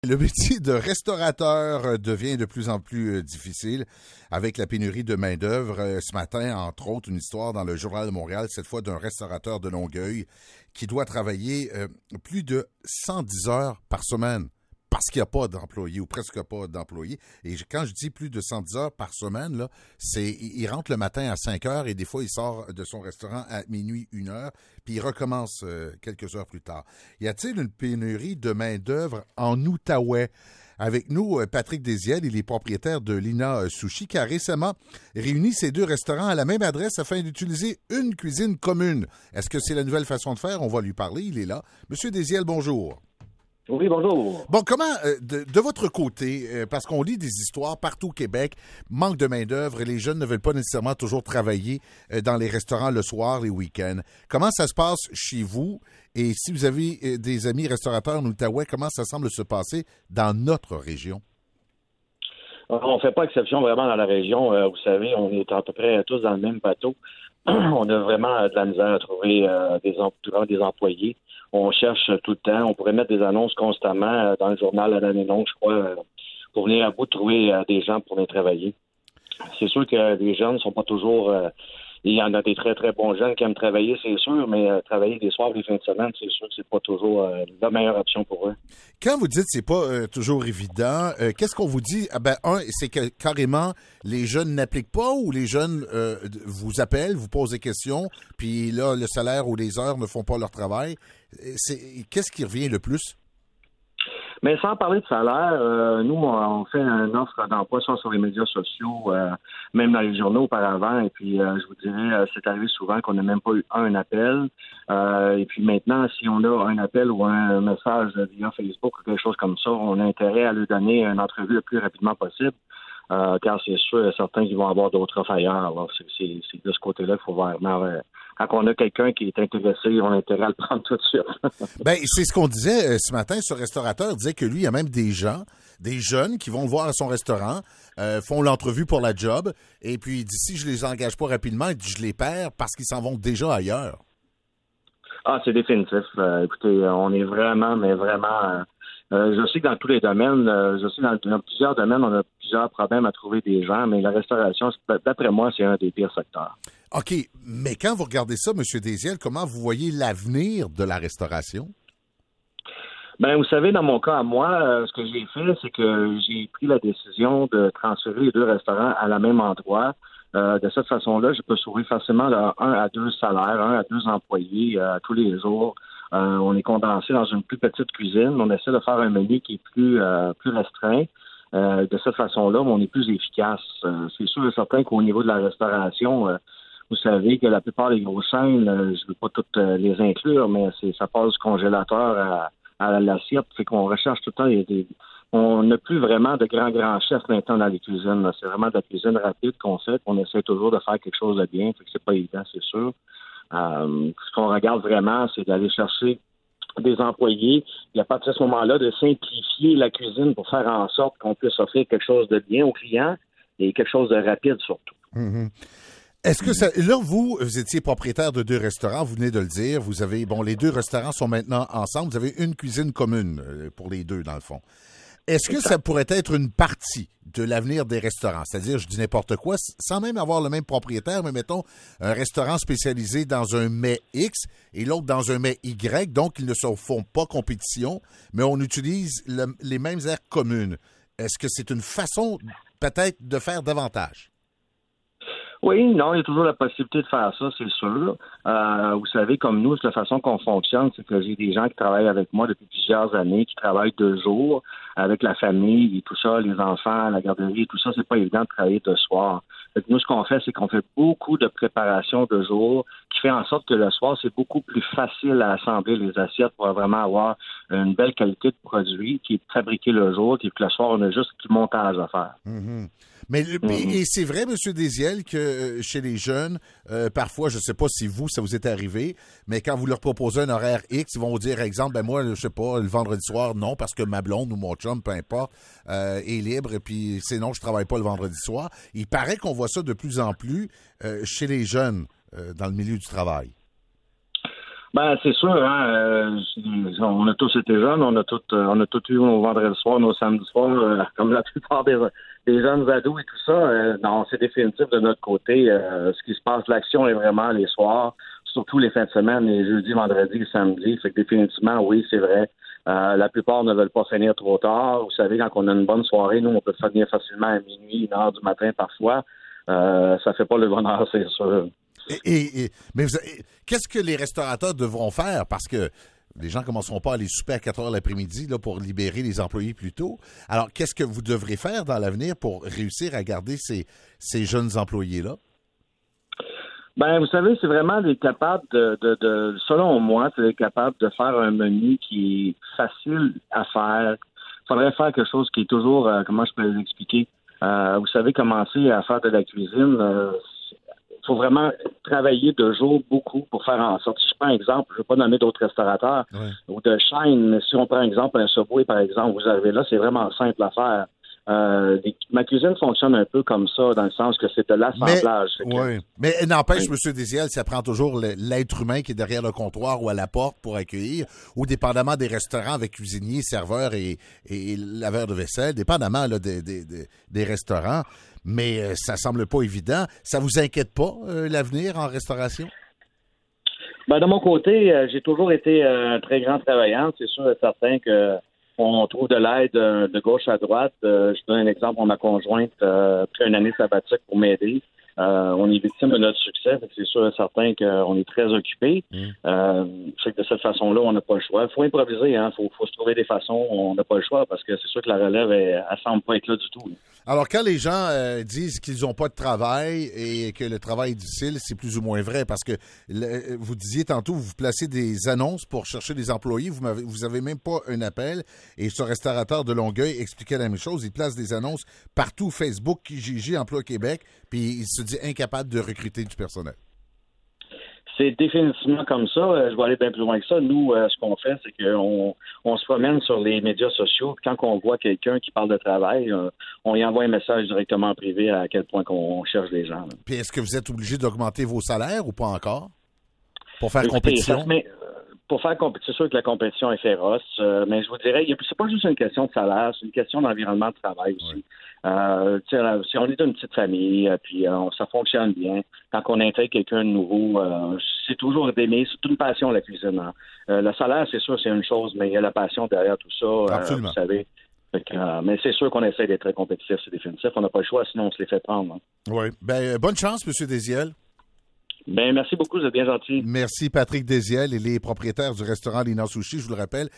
Le métier de restaurateur devient de plus en plus difficile avec la pénurie de main-d'œuvre. Ce matin, entre autres, une histoire dans le Journal de Montréal, cette fois d'un restaurateur de Longueuil qui doit travailler plus de 110 heures par semaine parce qu'il n'y a pas d'employés ou presque pas d'employés. Et quand je dis plus de 110 heures par semaine, là, il rentre le matin à 5 heures et des fois, il sort de son restaurant à minuit, 1 heure, puis il recommence quelques heures plus tard. Y a-t-il une pénurie de main-d'œuvre en Outaouais? Avec nous, Patrick Désiel, il est propriétaire de Lina Sushi, qui a récemment réuni ses deux restaurants à la même adresse afin d'utiliser une cuisine commune. Est-ce que c'est la nouvelle façon de faire? On va lui parler, il est là. Monsieur Désiel, bonjour. Oui, bonjour. Bon, comment, de votre côté, parce qu'on lit des histoires partout au Québec, manque de main-d'œuvre et les jeunes ne veulent pas nécessairement toujours travailler dans les restaurants le soir, les week-ends. Comment ça se passe chez vous? Et si vous avez des amis restaurateurs en Outaouais, comment ça semble se passer dans notre région? On ne fait pas exception vraiment dans la région. Vous savez, on est à peu près tous dans le même bateau. On a vraiment de la misère à trouver des employés. On cherche tout le temps. On pourrait mettre des annonces constamment dans le journal à l'année longue, je crois, pour venir à bout de trouver des gens pour venir travailler. C'est sûr que les jeunes ne sont pas toujours... il y en a des très, très bons jeunes qui aiment travailler, c'est sûr, mais travailler des soirs, les fins de semaine, c'est sûr que c'est pas toujours la meilleure option pour eux. Quand vous dites que c'est pas toujours évident, qu'est-ce qu'on vous dit? C'est que carrément, les jeunes n'appliquent pas ou les jeunes vous appellent, vous posent des questions, puis là, le salaire ou les heures ne font pas leur travail. Qu'est-ce qui revient le plus? Mais sans parler de salaire, nous, on fait une offre d'emploi soit sur les médias sociaux, même dans les journaux auparavant. Et puis, je vous dirais, c'est arrivé souvent qu'on n'a même pas eu un appel. Et puis maintenant, si on a un appel ou un message via Facebook ou quelque chose comme ça, on a intérêt à lui donner une entrevue le plus rapidement possible. Car c'est sûr et certain qu'ils vont avoir d'autres offres ailleurs. Alors, c'est de ce côté-là qu'il faut vraiment... quand on a quelqu'un qui est intéressé, on a intérêt à le prendre tout de suite. C'est ce qu'on disait ce matin. Ce restaurateur disait que lui, il y a même des gens, des jeunes qui vont le voir à son restaurant, font l'entrevue pour la job, et puis il dit si je les engage pas rapidement, je les perds parce qu'ils s'en vont déjà ailleurs. Ah, c'est définitif. Écoutez, on est vraiment, mais vraiment... je sais que dans tous les domaines, je sais que dans plusieurs domaines, on a plusieurs problèmes à trouver des gens, mais la restauration, d'après moi, c'est un des pires secteurs. OK, mais quand vous regardez ça, M. Désiel, comment vous voyez l'avenir de la restauration? Ben, vous savez, dans mon cas à moi, ce que j'ai fait, c'est que j'ai pris la décision de transférer les deux restaurants à la même endroit. De cette façon-là, je peux sauver facilement de 1 à 2 salaires, 1 à 2 employés tous les jours. On est condensé dans une plus petite cuisine. On essaie de faire un menu qui est plus restreint. De cette façon-là, on est plus efficace. C'est sûr et certain qu'au niveau de la restauration, vous savez que la plupart des grosses chaînes, je ne veux pas toutes les inclure, mais ça passe du congélateur à l'assiette. Fait qu'on recherche tout le temps on n'a plus vraiment de grands chefs maintenant dans les cuisines. Là. C'est vraiment de la cuisine rapide qu'on fait. On essaie toujours de faire quelque chose de bien. Fait que c'est pas évident, c'est sûr. Ce qu'on regarde vraiment, c'est d'aller chercher des employés et à partir de ce moment-là, de simplifier la cuisine pour faire en sorte qu'on puisse offrir quelque chose de bien aux clients et quelque chose de rapide surtout. Mm-hmm. Est-ce que là, vous étiez propriétaire de 2 restaurants, vous venez de le dire, vous avez, les 2 restaurants sont maintenant ensemble, vous avez une cuisine commune pour les 2, dans le fond. Est-ce que ça pourrait être une partie de l'avenir des restaurants? C'est-à-dire, je dis n'importe quoi, sans même avoir le même propriétaire, mais mettons un restaurant spécialisé dans un mets X et l'autre dans un mets Y, donc ils ne se font pas compétition, mais on utilise les mêmes aires communes. Est-ce que c'est une façon peut-être de faire davantage? Oui, non, il y a toujours la possibilité de faire ça, c'est sûr. Vous savez, comme nous, la façon qu'on fonctionne, c'est que j'ai des gens qui travaillent avec moi depuis plusieurs années, qui travaillent 2 jours avec la famille et tout ça, les enfants, la garderie et tout ça, c'est pas évident de travailler de soir. Donc, nous, ce qu'on fait, c'est qu'on fait beaucoup de préparation de jour, qui fait en sorte que le soir, c'est beaucoup plus facile à assembler les assiettes pour vraiment avoir une belle qualité de produit qui est fabriqué le jour, et puis le soir, on a juste du montage à faire. Mm-hmm. Mais et c'est vrai, M. Désiel, que chez les jeunes, parfois, je ne sais pas si ça vous est arrivé, mais quand vous leur proposez un horaire X, ils vont vous dire, exemple, moi, je sais pas, le vendredi soir, non, parce que ma blonde ou mon chum, peu importe, est libre, et puis sinon, je travaille pas le vendredi soir. Il paraît qu'on voit ça de plus en plus chez les jeunes dans le milieu du travail. Ben, c'est sûr, hein. On a tous été jeunes, on a tous eu nos vendredis soirs, nos samedis soirs, comme la plupart des jeunes ados et tout ça. Non, c'est définitif de notre côté. Ce qui se passe, l'action est vraiment les soirs, surtout les fins de semaine, les jeudis, vendredis et samedis. Fait que définitivement, oui, c'est vrai. La plupart ne veulent pas finir trop tard. Vous savez, quand on a une bonne soirée, nous, on peut finir facilement à minuit, 1 heure du matin parfois. Ça fait pas le bonheur, c'est sûr. Mais qu'est-ce que les restaurateurs devront faire? Parce que les gens ne commenceront pas à aller souper à 4 heures l'après-midi là, pour libérer les employés plus tôt. Alors, qu'est-ce que vous devrez faire dans l'avenir pour réussir à garder ces jeunes employés-là? Ben, vous savez, c'est vraiment d'être capable selon moi, c'est d'être capable de faire un menu qui est facile à faire. Il faudrait faire quelque chose qui est toujours, comment je peux vous expliquer? Vous savez, commencer à faire de la cuisine, il faut vraiment travailler de jour beaucoup pour faire en sorte. Si je prends un exemple, je ne vais pas nommer d'autres restaurateurs ou de chaînes, mais si on prend un exemple, un Subway, par exemple, vous arrivez là, c'est vraiment simple à faire. Ma cuisine fonctionne un peu comme ça, dans le sens que c'est de l'assemblage. Mais n'empêche, M. Désiel, ça prend toujours l'être humain qui est derrière le comptoir ou à la porte pour accueillir, ou dépendamment des restaurants avec cuisiniers, serveurs et laveurs de vaisselle, dépendamment là, des restaurants. Mais ça semble pas évident. Ça vous inquiète pas, l'avenir en restauration? Ben, de mon côté, j'ai toujours été un très grand travaillant. C'est sûr et certain que on trouve de l'aide de gauche à droite. Je donne un exemple. Ma conjointe a pris une année sabbatique pour m'aider. On est victime de notre succès. C'est sûr et certain qu'on est très occupé. Fait que de cette façon-là, on n'a pas le choix. Il faut improviser. Il faut se trouver des façons. On n'a pas le choix parce que c'est sûr que la relève, elle semble pas être là du tout. Alors, quand les gens disent qu'ils n'ont pas de travail et que le travail est difficile, c'est plus ou moins vrai parce que vous disiez tantôt, vous placez des annonces pour chercher des employés. Vous avez même pas un appel. Et ce restaurateur de Longueuil expliquait la même chose. Il place des annonces partout, Facebook, Kijiji, Emploi Québec, puis il se dit incapable de recruter du personnel. C'est définitivement comme ça. Je vais aller bien plus loin que ça. Nous, ce qu'on fait, c'est qu'on se promène sur les médias sociaux. Quand on voit quelqu'un qui parle de travail, on y envoie un message directement en privé à quel point qu'on cherche des gens. Là. Puis est-ce que vous êtes obligé d'augmenter vos salaires ou pas encore? Pour faire compétition? Pour faire compétition, c'est sûr que la compétition est féroce, mais je vous dirais, c'est pas juste une question de salaire, c'est une question d'environnement de travail aussi. Si on est d'une petite famille, puis ça fonctionne bien, quand on intègre quelqu'un de nouveau, c'est toujours d'aimer, c'est toute une passion la cuisine. Hein. Le salaire, c'est sûr, c'est une chose, mais il y a la passion derrière tout ça, vous savez. Mais c'est sûr qu'on essaie d'être très compétitif, c'est définitif. On n'a pas le choix, sinon on se les fait prendre. Hein. Oui. Bonne chance, M. Désiel. Merci beaucoup, vous êtes bien gentil. Merci, Patrick Désiel. Il est propriétaire du restaurant Lina Sushi, je vous le rappelle,